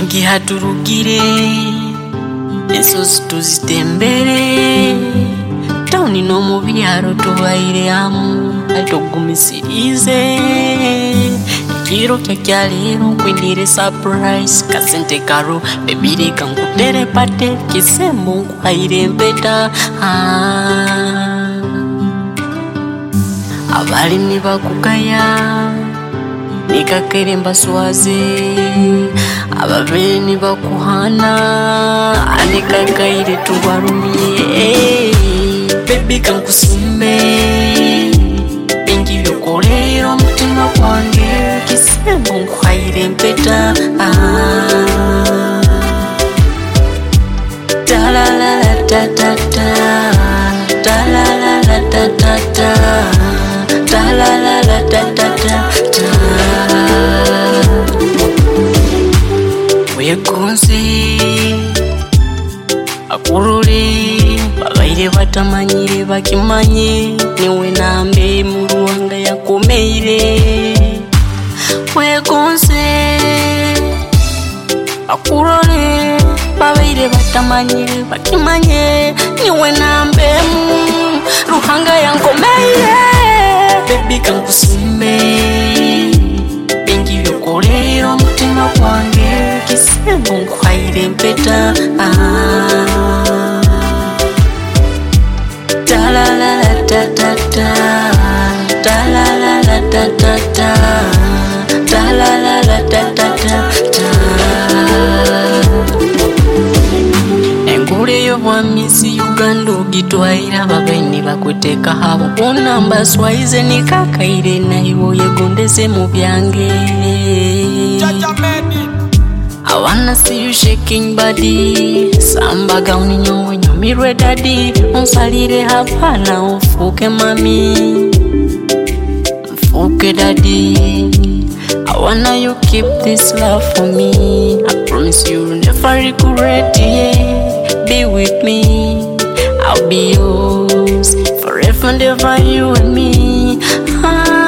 Bengi haturugire ensozi tuzitembere tawuni no mu byaro tubaire hamu atogumisirize ekiro kyakyaleero nkwinire surprise kasente karo bebireka nkutere pate kisembo nkwaire empeta abalimi bakugaya nikakere mbaswaze ababeni bakuhana anikakaire tubarumye baby kankusume bengi byokolera omutima gwange kisembo nkwaire empeta ta-la-la-la-ta-ta-ta ta-la-la-la-ta-ta-ta ta-la-la-la-ta-ta-ta wegonze akurore babaire batamanyire bakimanye niwe nambe mu Ruhanga yakomeire wegonze akurore babaire batamanyire bakimanye niwe nambe mu Ruhanga yankomeire baby kankusume bengi byokolera omutima gwange kisembo nkwaire empeta ta-la-la-la-ta-ta-ta ta-la-la-la-ta-ta-ta ta-la-la-la-ta-ta-ta engule y'obwamisi Uganda ogitwaira ababaini bakuteka habo kunamba swaize nikakaire naibo yegondeze mu byange I wanna see you shaking body samba gauni nyowe nyomirwe daddy unsalire hapana ufuke mami mfuke daddy I wanna you keep this love for me I promise you'll never regret it be with me I'll be yours forever and ever you and me